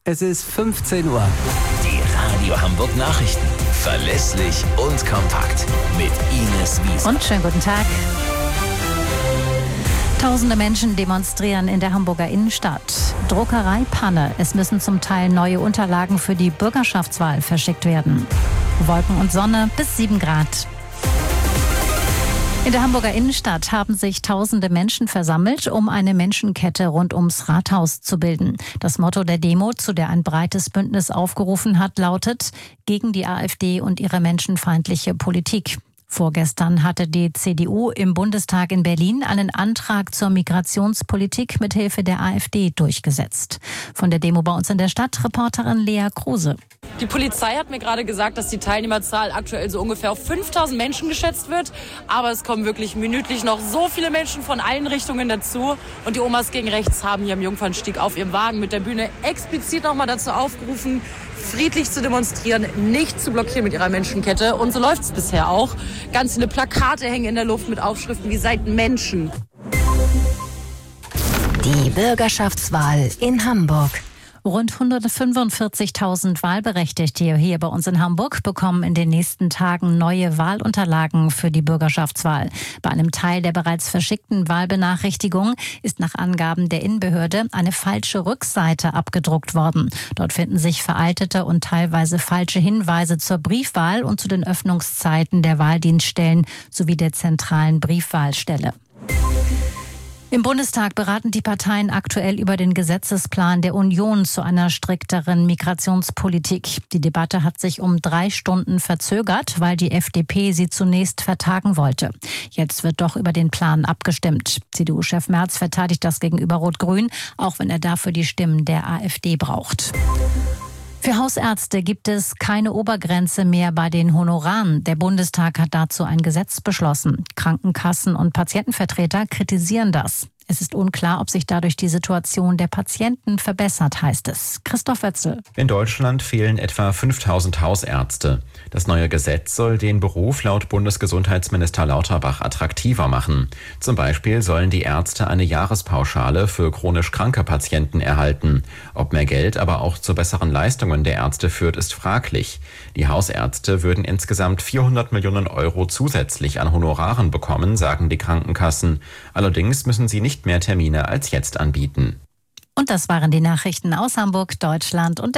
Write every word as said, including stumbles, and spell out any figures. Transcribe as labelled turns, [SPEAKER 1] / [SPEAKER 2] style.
[SPEAKER 1] Es ist fünfzehn Uhr.
[SPEAKER 2] Die Radio Hamburg Nachrichten. Verlässlich und kompakt. Mit Ines Wiese.
[SPEAKER 3] Und schönen guten Tag. Tausende Menschen demonstrieren in der Hamburger Innenstadt. Druckereipanne. Es müssen zum Teil neue Unterlagen für die Bürgerschaftswahl verschickt werden. Wolken und Sonne bis sieben Grad. In der Hamburger Innenstadt haben sich tausende Menschen versammelt, um eine Menschenkette rund ums Rathaus zu bilden. Das Motto der Demo, zu der ein breites Bündnis aufgerufen hat, lautet: gegen die AfD und ihre menschenfeindliche Politik. Vorgestern hatte die C D U im Bundestag in Berlin einen Antrag zur Migrationspolitik mit Hilfe der AfD durchgesetzt. Von der Demo bei uns in der Stadt, Reporterin Lea Kruse.
[SPEAKER 4] Die Polizei hat mir gerade gesagt, dass die Teilnehmerzahl aktuell so ungefähr auf fünftausend Menschen geschätzt wird. Aber es kommen wirklich minütlich noch so viele Menschen von allen Richtungen dazu. Und die Omas gegen Rechts haben hier am Jungfernstieg auf ihrem Wagen mit der Bühne explizit nochmal dazu aufgerufen, friedlich zu demonstrieren, nicht zu blockieren mit ihrer Menschenkette. Und so läuft es bisher auch. Ganz viele Plakate hängen in der Luft mit Aufschriften wie "Seid Menschen".
[SPEAKER 5] Die Bürgerschaftswahl in Hamburg.
[SPEAKER 3] Rund hundertfünfundvierzigtausend Wahlberechtigte hier bei uns in Hamburg bekommen in den nächsten Tagen neue Wahlunterlagen für die Bürgerschaftswahl. Bei einem Teil der bereits verschickten Wahlbenachrichtigung ist nach Angaben der Innenbehörde eine falsche Rückseite abgedruckt worden. Dort finden sich veraltete und teilweise falsche Hinweise zur Briefwahl und zu den Öffnungszeiten der Wahldienststellen sowie der zentralen Briefwahlstelle. Im Bundestag beraten die Parteien aktuell über den Gesetzesplan der Union zu einer strikteren Migrationspolitik. Die Debatte hat sich um drei Stunden verzögert, weil die F D P sie zunächst vertagen wollte. Jetzt wird doch über den Plan abgestimmt. C D U-Chef Merz verteidigt das gegenüber Rot-Grün, auch wenn er dafür die Stimmen der AfD braucht. Für Hausärzte gibt es keine Obergrenze mehr bei den Honoraren. Der Bundestag hat dazu ein Gesetz beschlossen. Krankenkassen und Patientenvertreter kritisieren das. Es ist unklar, ob sich dadurch die Situation der Patienten verbessert, heißt es. Christoph Wetzel.
[SPEAKER 6] In Deutschland fehlen etwa fünftausend Hausärzte. Das neue Gesetz soll den Beruf laut Bundesgesundheitsminister Lauterbach attraktiver machen. Zum Beispiel sollen die Ärzte eine Jahrespauschale für chronisch kranke Patienten erhalten. Ob mehr Geld aber auch zu besseren Leistungen der Ärzte führt, ist fraglich. Die Hausärzte würden insgesamt vierhundert Millionen Euro zusätzlich an Honoraren bekommen, sagen die Krankenkassen. Allerdings müssen sie nicht mehr Termine als jetzt anbieten.
[SPEAKER 3] Und das waren die Nachrichten aus Hamburg, Deutschland und